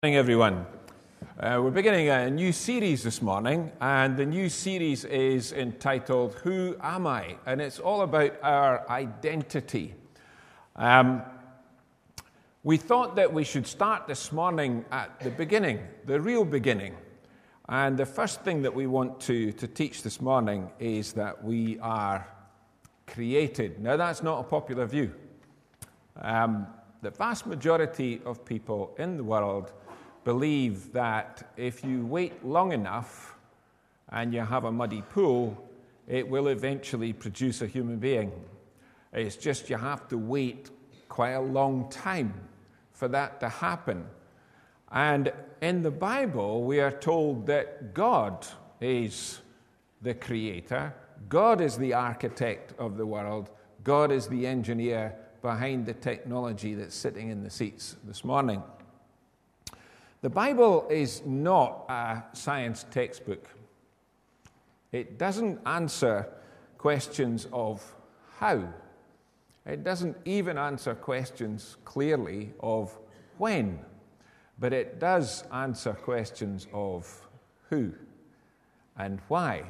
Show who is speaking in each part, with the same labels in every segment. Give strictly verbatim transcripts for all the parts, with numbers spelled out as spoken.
Speaker 1: Good morning, everyone. Uh, we're beginning a new series this morning, and the new series is entitled Who Am I? And it's all about our identity. Um, we thought that we should start this morning at the beginning, the real beginning. And the first thing that we want to, to teach this morning is that we are created. Now, that's not a popular view. Um, the vast majority of people in the world believe that if you wait long enough and you have a muddy pool, it will eventually produce a human being. It's just you have to wait quite a long time for that to happen. And in the Bible, we are told that God is the creator, God is the architect of the world, God is the engineer behind the technology that's sitting in the seats this morning. The Bible is not a science textbook. It doesn't answer questions of how. It doesn't even answer questions clearly of when. But it does answer questions of who and why.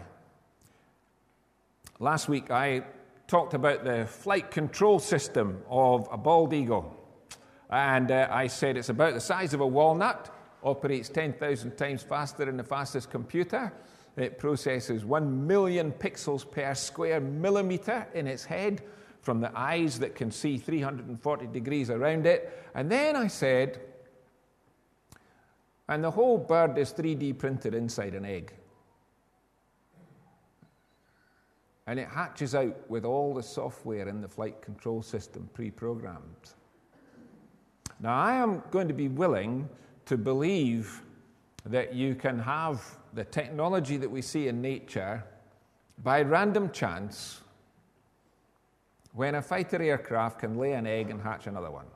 Speaker 1: Last week I talked about the flight control system of a bald eagle. And uh, I said it's about the size of a walnut. Operates ten thousand times faster than the fastest computer. It processes one million pixels per square millimeter in its head from the eyes that can see three hundred forty degrees around it. And then I said, and the whole bird is three D printed inside an egg. And it hatches out with all the software in the flight control system pre-programmed. Now, I am going to be willing to believe that you can have the technology that we see in nature by random chance when a fighter aircraft can lay an egg and hatch another one.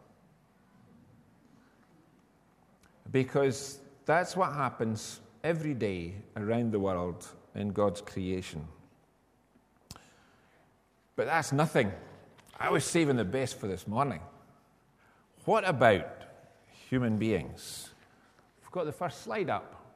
Speaker 1: Because that's what happens every day around the world in God's creation. But that's nothing. I was saving the best for this morning. What about human beings? Got the first slide up.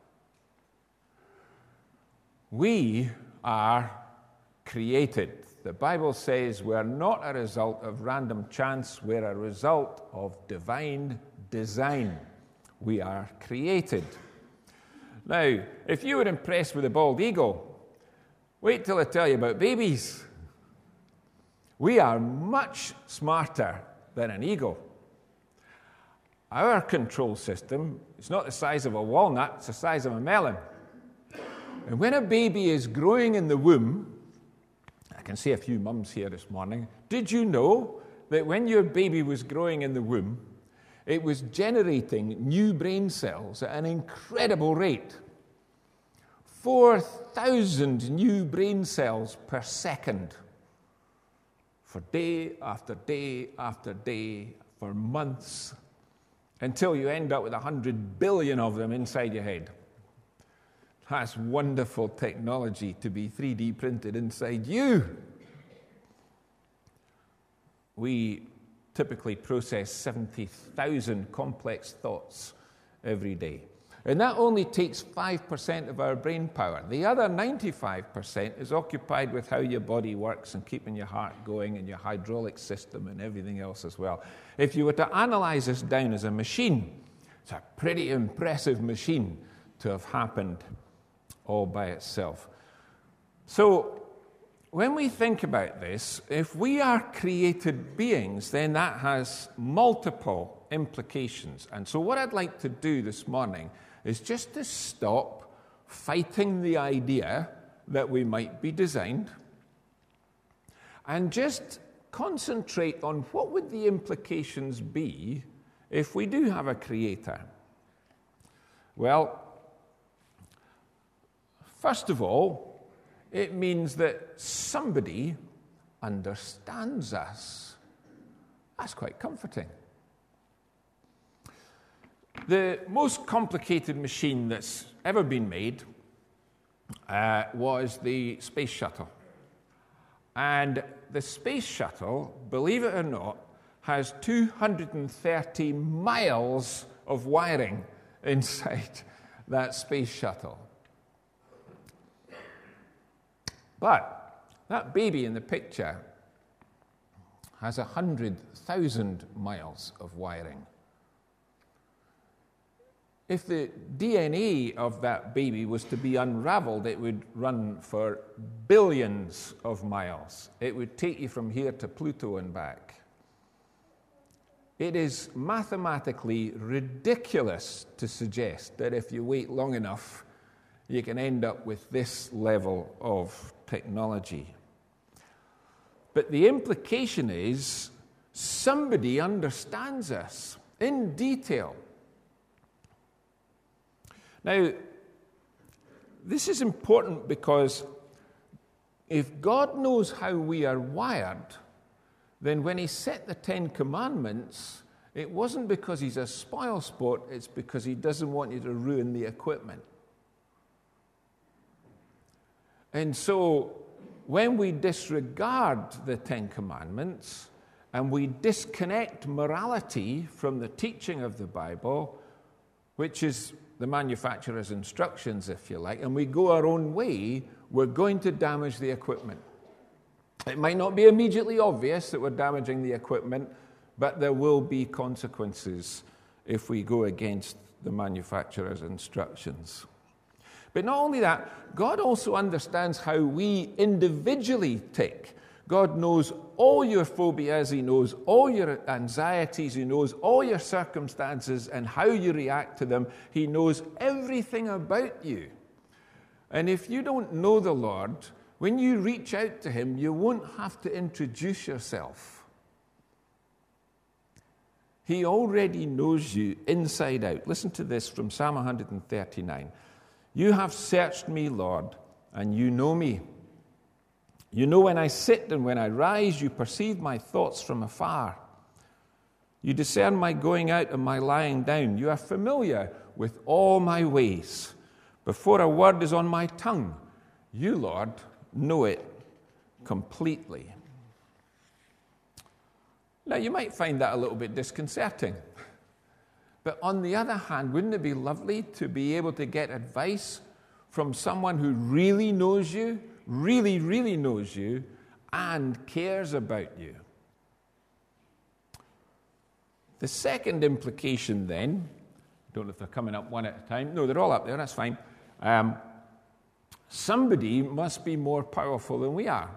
Speaker 1: We are created. The Bible says we're not a result of random chance, we're a result of divine design. We are created. Now, if you were impressed with the bald eagle, wait till I tell you about babies. We are much smarter than an eagle. Our control system is not the size of a walnut, it's the size of a melon. And when a baby is growing in the womb, I can see a few mums here this morning, did you know that when your baby was growing in the womb, it was generating new brain cells at an incredible rate? four thousand new brain cells per second for day after day after day for months, until you end up with one hundred billion of them inside your head. That's wonderful technology to be three D printed inside you. We typically process seventy thousand complex thoughts every day. And that only takes five percent of our brain power. The other ninety-five percent is occupied with how your body works and keeping your heart going and your hydraulic system and everything else as well. If you were to analyze this down as a machine, it's a pretty impressive machine to have happened all by itself. So, when we think about this, if we are created beings, then that has multiple implications. And so what I'd like to do this morning is just to stop fighting the idea that we might be designed and just concentrate on what would the implications be if we do have a creator. Well, first of all, it means that somebody understands us. That's quite comforting. The most complicated machine that's ever been made uh, was the space shuttle. And the space shuttle, believe it or not, has two hundred thirty miles of wiring inside that space shuttle. But that baby in the picture has one hundred thousand miles of wiring. If the D N A of that baby was to be unraveled, it would run for billions of miles. It would take you from here to Pluto and back. It is mathematically ridiculous to suggest that if you wait long enough, you can end up with this level of technology. But the implication is somebody understands us in detail. Now, this is important because if God knows how we are wired, then when he set the Ten Commandments, it wasn't because he's a spoilsport, it's because he doesn't want you to ruin the equipment. And so, when we disregard the Ten Commandments and we disconnect morality from the teaching of the Bible, which is the manufacturer's instructions, if you like, and we go our own way, we're going to damage the equipment. It might not be immediately obvious that we're damaging the equipment, but there will be consequences if we go against the manufacturer's instructions. But not only that, God also understands how we individually tick. God knows all your phobias, he knows all your anxieties, he knows all your circumstances and how you react to them. He knows everything about you. And if you don't know the Lord, when you reach out to him, you won't have to introduce yourself. He already knows you inside out. Listen to this from Psalm one thirty-nine. You have searched me, Lord, and you know me. You know when I sit and when I rise, you perceive my thoughts from afar. You discern my going out and my lying down. You are familiar with all my ways. Before a word is on my tongue, you, Lord, know it completely. Now, you might find that a little bit disconcerting. But on the other hand, wouldn't it be lovely to be able to get advice from someone who really knows you, really, really knows you, and cares about you? The second implication then, I don't know if they're coming up one at a time. No, they're all up there, that's fine. Um, somebody must be more powerful than we are.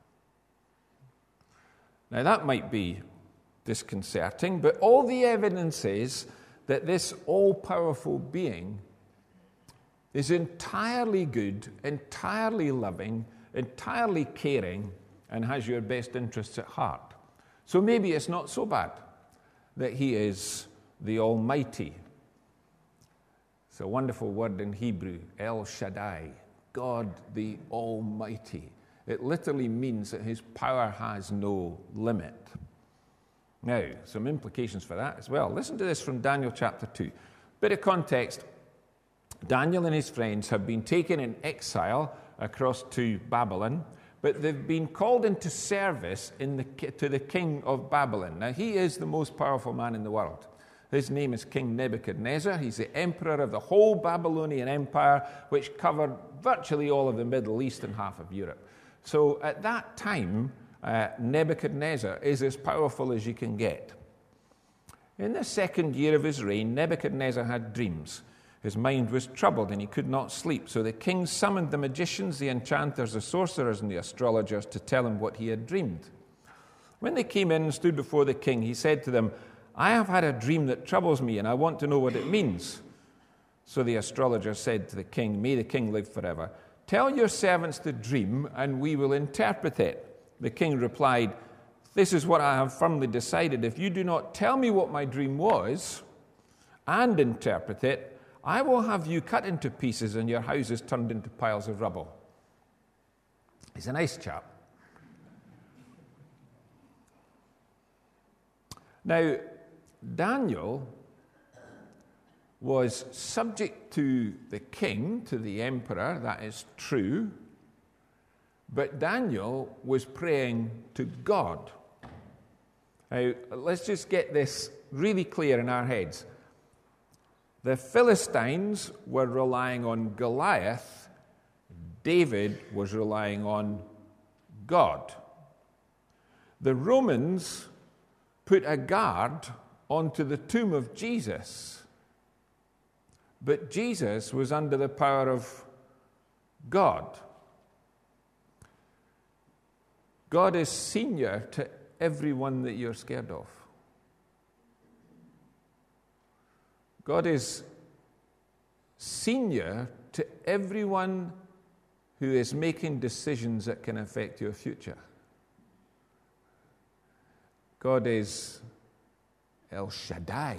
Speaker 1: Now, that might be disconcerting, but all the evidence is that this all-powerful being is entirely good, entirely loving, entirely caring, and has your best interests at heart. So maybe it's not so bad that he is the Almighty. It's a wonderful word in Hebrew, El Shaddai, God the Almighty. It literally means that his power has no limit. Now, some implications for that as well. Listen to this from Daniel chapter two. Bit of context. Daniel and his friends have been taken in exile across to Babylon, but they've been called into service in the, to the king of Babylon. Now, he is the most powerful man in the world. His name is King Nebuchadnezzar. He's the emperor of the whole Babylonian Empire, which covered virtually all of the Middle East and half of Europe. So at that time, uh, Nebuchadnezzar is as powerful as you can get. In the second year of his reign, Nebuchadnezzar had dreams. His mind was troubled and he could not sleep. So the king summoned the magicians, the enchanters, the sorcerers, and the astrologers to tell him what he had dreamed. When they came in and stood before the king, he said to them, I have had a dream that troubles me, and I want to know what it means. So the astrologer said to the king, May the king live forever. Tell your servants the dream, and we will interpret it. The king replied, This is what I have firmly decided. If you do not tell me what my dream was and interpret it, I will have you cut into pieces and your houses turned into piles of rubble. He's a nice chap. Now, Daniel was subject to the king, to the emperor, that is true, but Daniel was praying to God. Now, let's just get this really clear in our heads. The Philistines were relying on Goliath. David was relying on God. The Romans put a guard onto the tomb of Jesus, but Jesus was under the power of God. God is senior to everyone that you're scared of. God is senior to everyone who is making decisions that can affect your future. God is El Shaddai.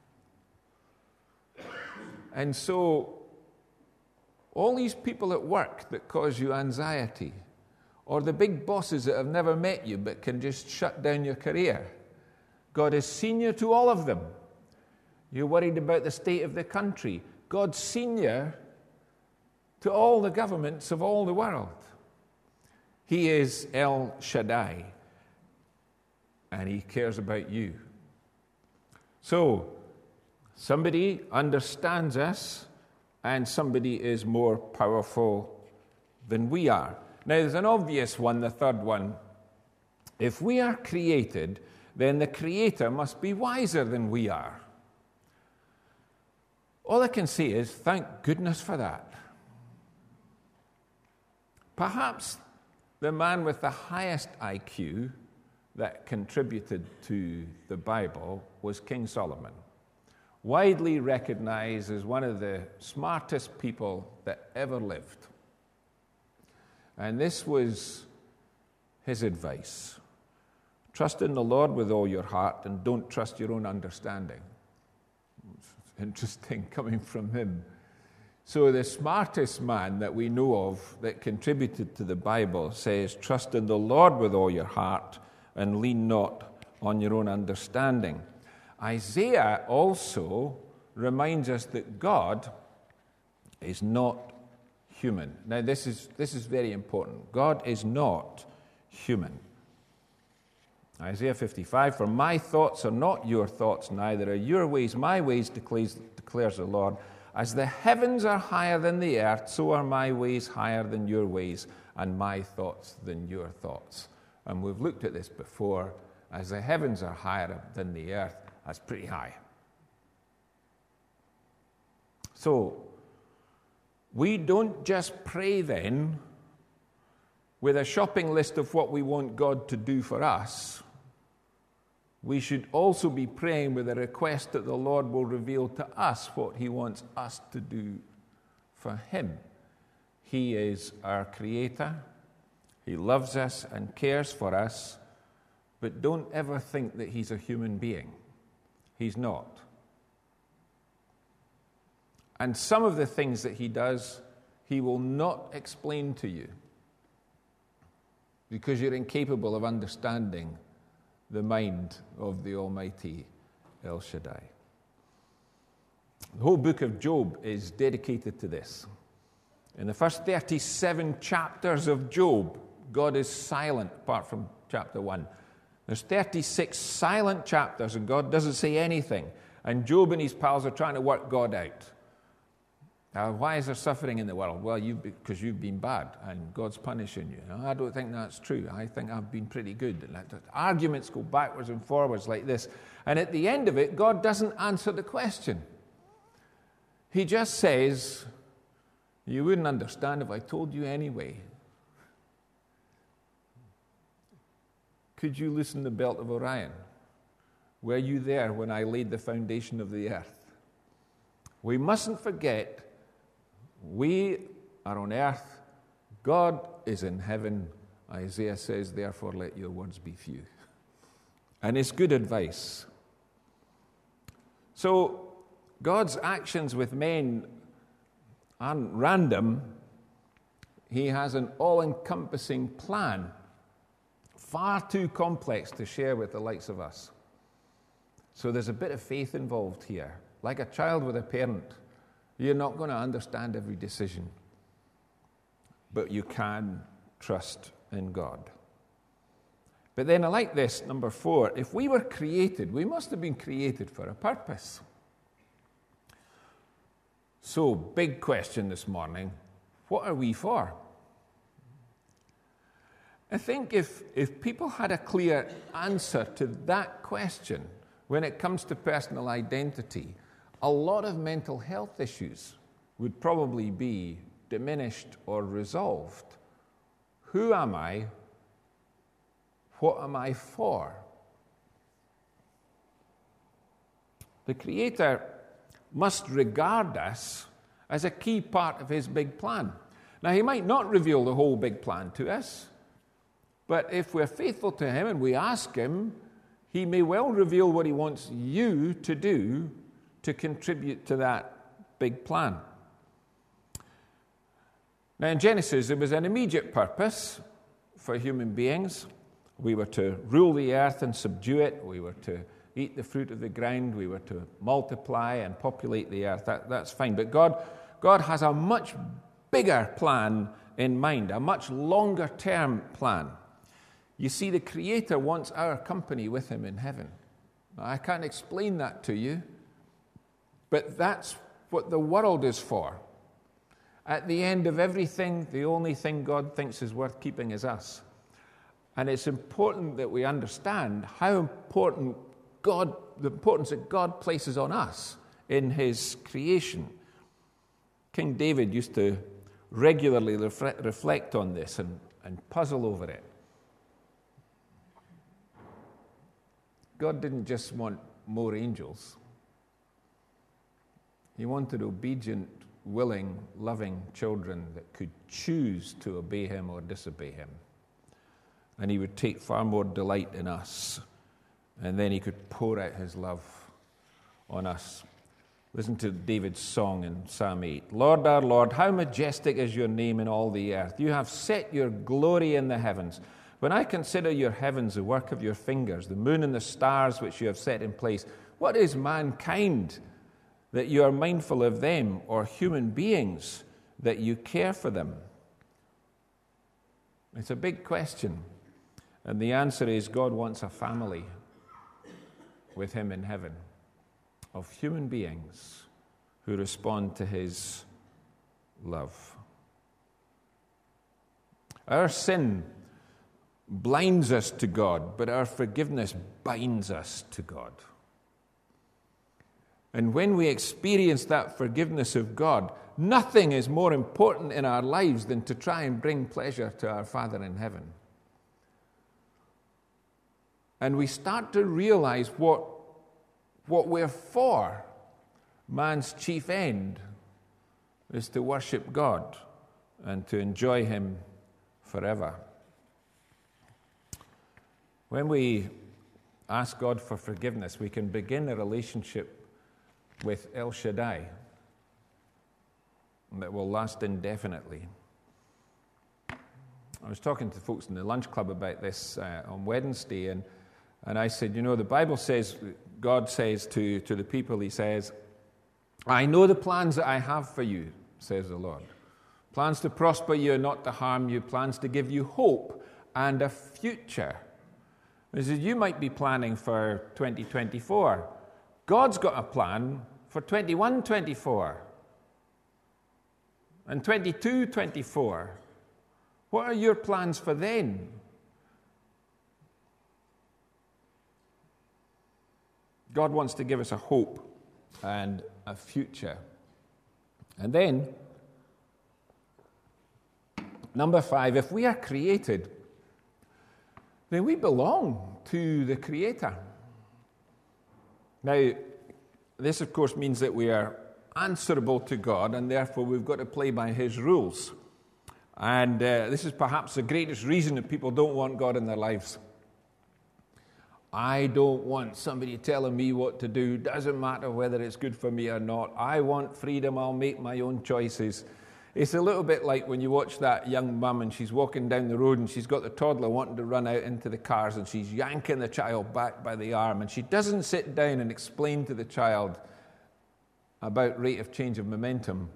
Speaker 1: And so, all these people at work that cause you anxiety, or the big bosses that have never met you but can just shut down your career, God is senior to all of them. You're worried about the state of the country. God's senior to all the governments of all the world. He is El Shaddai, and he cares about you. So, somebody understands us, and somebody is more powerful than we are. Now, there's an obvious one, the third one. If we are created, then the Creator must be wiser than we are. All I can say is, thank goodness for that. Perhaps the man with the highest I Q that contributed to the Bible was King Solomon, widely recognized as one of the smartest people that ever lived. And this was his advice. Trust in the Lord with all your heart and don't trust your own understanding. It's interesting coming from him. So the smartest man that we know of that contributed to the Bible says, trust in the Lord with all your heart and lean not on your own understanding. Isaiah also reminds us that God is not human. Now, this is, this is very important. God is not human. Isaiah fifty-five, for my thoughts are not your thoughts, neither are your ways my ways, declares, declares the Lord. As the heavens are higher than the earth, so are my ways higher than your ways, and my thoughts than your thoughts. And we've looked at this before. As the heavens are higher than the earth, that's pretty high. So, we don't just pray then with a shopping list of what we want God to do for us. We should also be praying with a request that the Lord will reveal to us what he wants us to do for him. He is our Creator. He loves us and cares for us. But don't ever think that he's a human being. He's not. And some of the things that he does, he will not explain to you because you're incapable of understanding the mind of the Almighty El Shaddai. The whole book of Job is dedicated to this. In the first thirty-seven chapters of Job, God is silent apart from chapter one. There's thirty-six silent chapters and God doesn't say anything. And Job and his pals are trying to work God out. Now, why is there suffering in the world? Well, you because you've been bad and God's punishing you. No, I don't think that's true. I think I've been pretty good. And arguments go backwards and forwards like this. And at the end of it, God doesn't answer the question. He just says, you wouldn't understand if I told you anyway. Could you loosen the belt of Orion? Were you there when I laid the foundation of the earth? We mustn't forget, we are on earth, God is in heaven. Isaiah says, therefore let your words be few. And it's good advice. So, God's actions with men aren't random. He has an all-encompassing plan, far too complex to share with the likes of us. So there's a bit of faith involved here. Like a child with a parent, you're not going to understand every decision, but you can trust in God. But then I like this, number four. If we were created, we must have been created for a purpose. So, big question this morning. What are we for? I think if, if people had a clear answer to that question when it comes to personal identity, a lot of mental health issues would probably be diminished or resolved. Who am I? What am I for? The Creator must regard us as a key part of his big plan. Now, he might not reveal the whole big plan to us, but if we're faithful to him and we ask him, he may well reveal what he wants you to do to contribute to that big plan. Now, in Genesis, there was an immediate purpose for human beings. We were to rule the earth and subdue it. We were to eat the fruit of the ground. We were to multiply and populate the earth. That, that's fine. But God, God has a much bigger plan in mind, a much longer-term plan. You see, the Creator wants our company with him in heaven. Now, I can't explain that to you, but that's what the world is for. At the end of everything, the only thing God thinks is worth keeping is us. And it's important that we understand how important God, the importance that God places on us in his creation. King David used to regularly refre- reflect on this and, and puzzle over it. God didn't just want more angels. He wanted obedient, willing, loving children that could choose to obey him or disobey him. And he would take far more delight in us. And then he could pour out his love on us. Listen to David's song in Psalm eight. Lord, our Lord, how majestic is your name in all the earth. You have set your glory in the heavens. When I consider your heavens, the work of your fingers, the moon and the stars which you have set in place, what is mankind that you are mindful of them, or human beings that you care for them? It's a big question. And the answer is God wants a family with him in heaven of human beings who respond to his love. Our sin blinds us to God, but our forgiveness binds us to God. And when we experience that forgiveness of God, nothing is more important in our lives than to try and bring pleasure to our Father in heaven. And we start to realize what, what we're for. Man's chief end is to worship God and to enjoy him forever. When we ask God for forgiveness, we can begin a relationship with El Shaddai that will last indefinitely. I was talking to folks in the lunch club about this uh, on Wednesday, and, and I said, you know, the Bible says, God says to, to the people, he says, I know the plans that I have for you, says the Lord. Plans to prosper you and not to harm you, plans to give you hope and a future. He says, you might be planning for twenty twenty-four. God's got a plan for twenty-one twenty-four and twenty-two twenty-four. What are your plans for then? God wants to give us a hope and a future. And then, number five, if we are created, then we belong to the Creator. Now, this, of course, means that we are answerable to God, and therefore we've got to play by his rules. And uh, this is perhaps the greatest reason that people don't want God in their lives. I don't want somebody telling me what to do. Doesn't matter whether it's good for me or not. I want freedom. I'll make my own choices. It's a little bit like when you watch that young mum and she's walking down the road and she's got the toddler wanting to run out into the cars and she's yanking the child back by the arm, and she doesn't sit down and explain to the child about rate of change of momentum.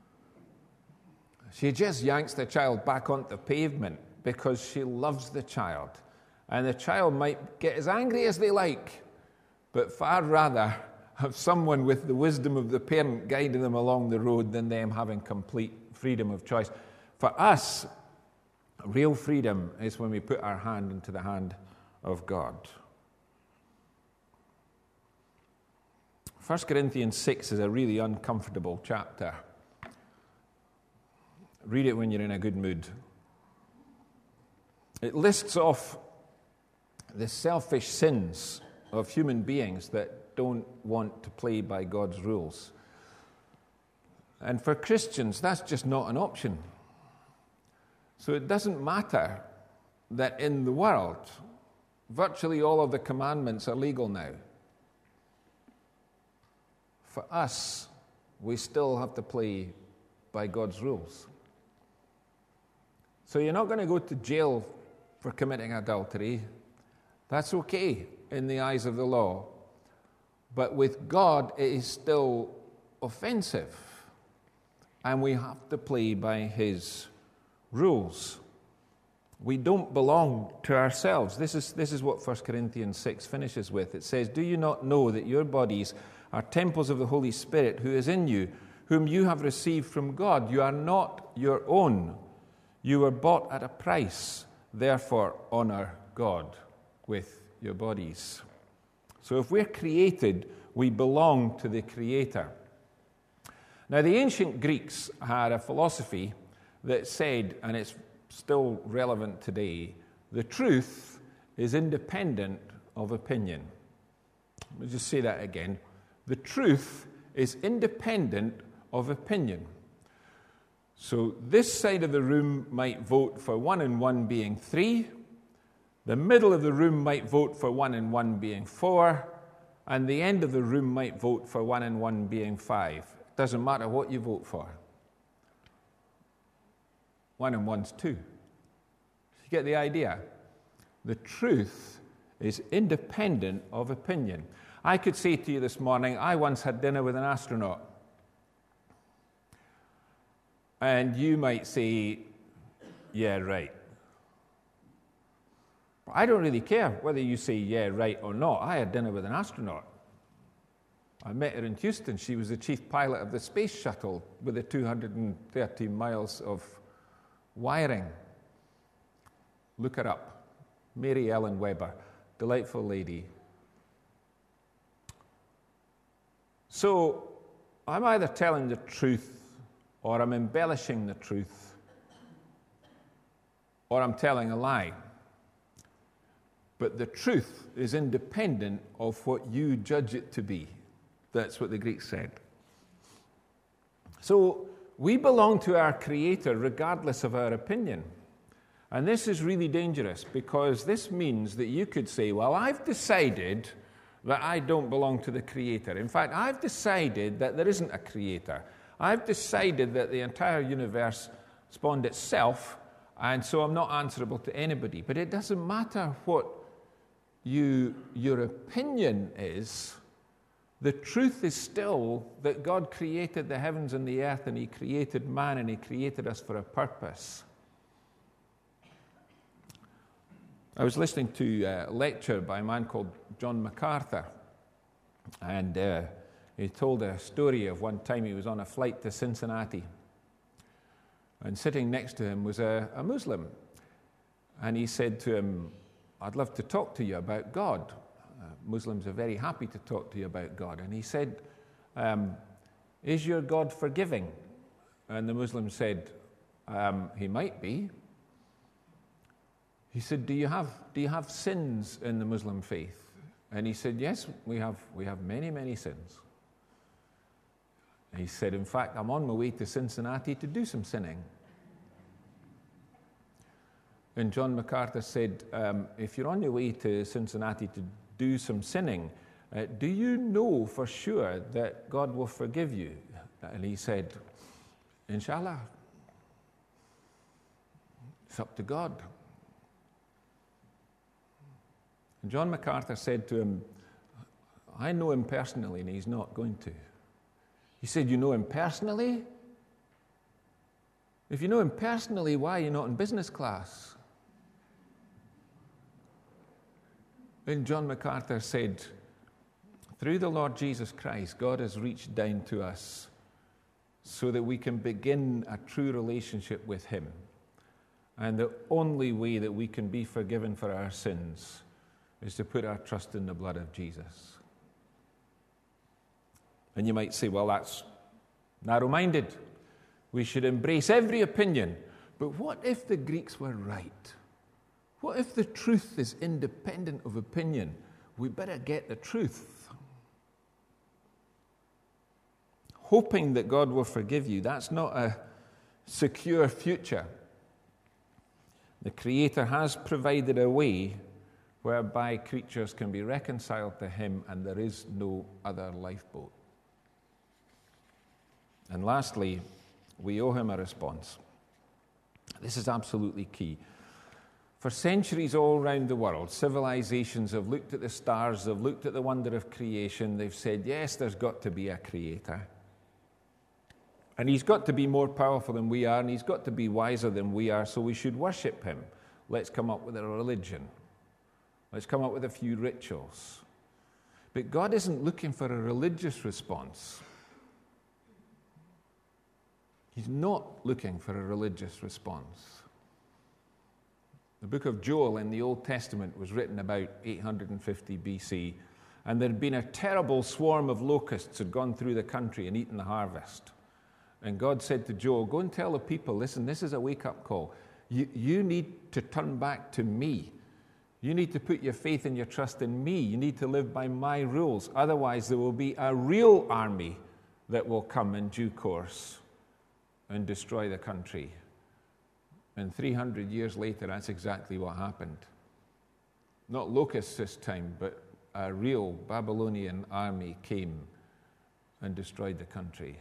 Speaker 1: She just yanks the child back onto the pavement because she loves the child. And the child might get as angry as they like, but far rather of someone with the wisdom of the parent guiding them along the road than them having complete freedom of choice. For us, real freedom is when we put our hand into the hand of God. First Corinthians six is a really uncomfortable chapter. Read it when you're in a good mood. It lists off the selfish sins of human beings that don't want to play by God's rules. And for Christians, that's just not an option. So it doesn't matter that in the world, virtually all of the commandments are legal now. For us, we still have to play by God's rules. So you're not going to go to jail for committing adultery. That's okay in the eyes of the law. But with God, it is still offensive. And we have to play by His rules. We don't belong to ourselves. This is, this is what First Corinthians six finishes with. It says, "Do you not know that your bodies are temples of the Holy Spirit who is in you, whom you have received from God? You are not your own. You were bought at a price. Therefore, honor God with your bodies." So if we're created, we belong to the Creator. Now, the ancient Greeks had a philosophy that said, and it's still relevant today, the truth is independent of opinion. Let me just say that again. The truth is independent of opinion. So this side of the room might vote for one and one being three. The middle of the room might vote for one and one being four. And the end of the room might vote for one and one being five. It doesn't matter what you vote for. One and one's two. You get the idea? The truth is independent of opinion. I could say to you this morning, I once had dinner with an astronaut. And you might say, yeah, right. But I don't really care whether you say yeah, right or not. I had dinner with an astronaut. I met her in Houston. She was the chief pilot of the space shuttle with the two hundred thirty miles of wiring. Look her up. Mary Ellen Weber. Delightful lady. So, I'm either telling the truth or I'm embellishing the truth, or I'm telling a lie. But the truth is independent of what you judge it to be. That's what the Greeks said. So we belong to our Creator regardless of our opinion. And this is really dangerous because this means that you could say, well, I've decided that I don't belong to the Creator. In fact, I've decided that there isn't a Creator. I've decided that the entire universe spawned itself, and so I'm not answerable to anybody. But it doesn't matter what you, your opinion is. The truth is still that God created the heavens and the earth, and He created man, and He created us for a purpose. I was listening to a lecture by a man called John MacArthur, and uh, he told a story of one time he was on a flight to Cincinnati, and sitting next to him was a, a Muslim. And he said to him, I'd love to talk to you about God. Uh, Muslims are very happy to talk to you about God. And he said, um, is your God forgiving? And the Muslim said, um, he might be. He said, do you have do you have sins in the Muslim faith? And he said, yes, we have we have many, many sins. He said, in fact, I'm on my way to Cincinnati to do some sinning. And John MacArthur said, um, if you're on your way to Cincinnati to do some sinning, uh, do you know for sure that God will forgive you? And he said, Inshallah. It's up to God. And John MacArthur said to him, I know him personally, and he's not going to. He said, you know him personally? If you know him personally, why are you not in business class? And John MacArthur said, Through the Lord Jesus Christ, God has reached down to us so that we can begin a true relationship with him. And the only way that we can be forgiven for our sins is to put our trust in the blood of Jesus. And you might say, well, that's narrow-minded. We should embrace every opinion. But what if the Greeks were right? What if the truth is independent of opinion? We better get the truth. Hoping that God will forgive you, that's not a secure future. The Creator has provided a way whereby creatures can be reconciled to him, and there is no other lifeboat. And lastly, we owe him a response. This is absolutely key. For centuries all around the world, civilizations have looked at the stars, they've looked at the wonder of creation, they've said, yes, there's got to be a creator. And he's got to be more powerful than we are, and he's got to be wiser than we are, so we should worship him. Let's come up with a religion. Let's come up with a few rituals. But God isn't looking for a religious response. He's not looking for a religious response. The book of Joel in the Old Testament was written about eight hundred fifty B C, and there had been a terrible swarm of locusts had gone through the country and eaten the harvest. And God said to Joel, go and tell the people, listen, this is a wake-up call. You, you need to turn back to me. You need to put your faith and your trust in me. You need to live by my rules. Otherwise, there will be a real army that will come in due course and destroy the country. And three hundred years later, that's exactly what happened. Not locusts this time, but a real Babylonian army came and destroyed the country.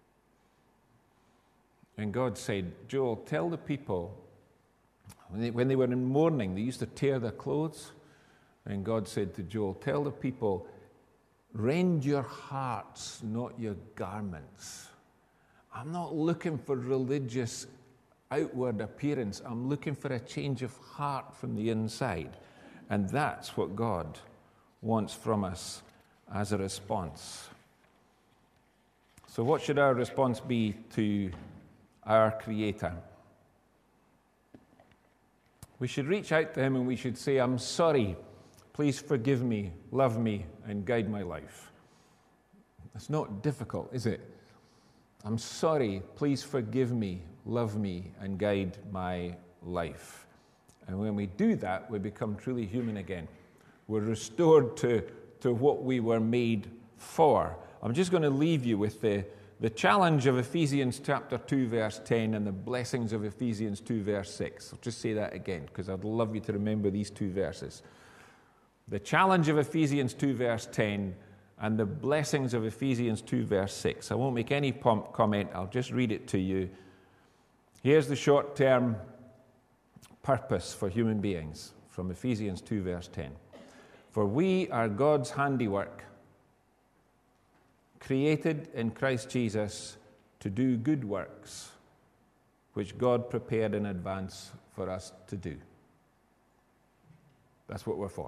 Speaker 1: And God said, Joel, tell the people, when they, when they were in mourning, they used to tear their clothes. And God said to Joel, tell the people, rend your hearts, not your garments. I'm not looking for religious outward appearance. I'm looking for a change of heart from the inside. And that's what God wants from us as a response. So what should our response be to our Creator? We should reach out to him and we should say, I'm sorry, please forgive me, love me, and guide my life. It's not difficult, is it? I'm sorry, please forgive me, love me, and guide my life. And when we do that, we become truly human again. We're restored to, to what we were made for. I'm just going to leave you with the The challenge of Ephesians chapter two, verse ten, and the blessings of Ephesians two, verse six. I'll just say that again, because I'd love you to remember these two verses. The challenge of Ephesians two, verse ten, and the blessings of Ephesians two, verse six. I won't make any pomp comment. I'll just read it to you. Here's the short-term purpose for human beings from Ephesians two, verse ten. For we are God's handiwork, created in Christ Jesus to do good works, which God prepared in advance for us to do. That's what we're for.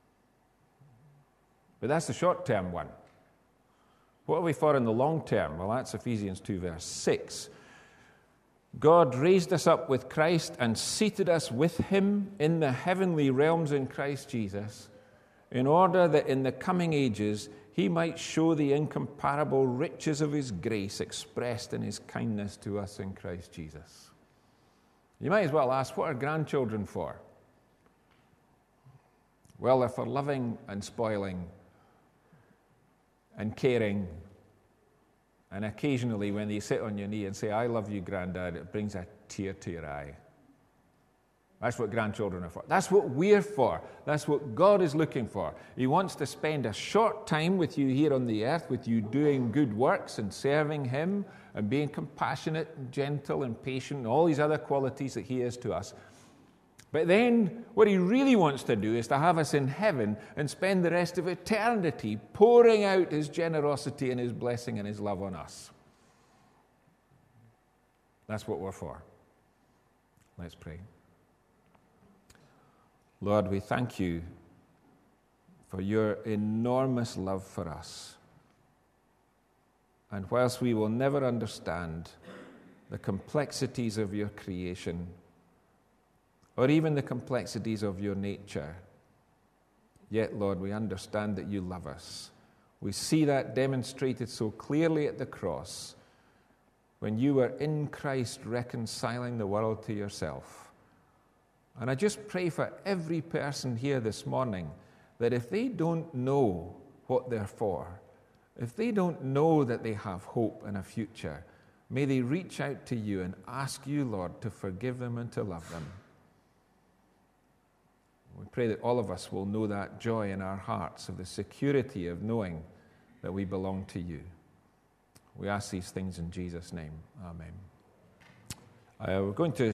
Speaker 1: But that's the short-term one. What are we for in the long term? Well, that's Ephesians two, verse six. God raised us up with Christ and seated us with him in the heavenly realms in Christ Jesus, in order that in the coming ages he might show the incomparable riches of his grace expressed in his kindness to us in Christ Jesus. You might as well ask, what are grandchildren for? Well, they're for loving and spoiling and caring. And occasionally when they sit on your knee and say, I love you, Granddad, it brings a tear to your eye. That's what grandchildren are for. That's what we're for. That's what God is looking for. He wants to spend a short time with you here on the earth, with you doing good works and serving him and being compassionate and gentle and patient and all these other qualities that he is to us. But then what he really wants to do is to have us in heaven and spend the rest of eternity pouring out his generosity and his blessing and his love on us. That's what we're for. Let's pray. Lord, we thank you for your enormous love for us. And whilst we will never understand the complexities of your creation, or even the complexities of your nature, yet, Lord, we understand that you love us. We see that demonstrated so clearly at the cross when you were in Christ reconciling the world to yourself. And I just pray for every person here this morning that if they don't know what they're for, if they don't know that they have hope and a future, may they reach out to you and ask you, Lord, to forgive them and to love them. We pray that all of us will know that joy in our hearts of the security of knowing that we belong to you. We ask these things in Jesus' name. Amen. Uh, we're going to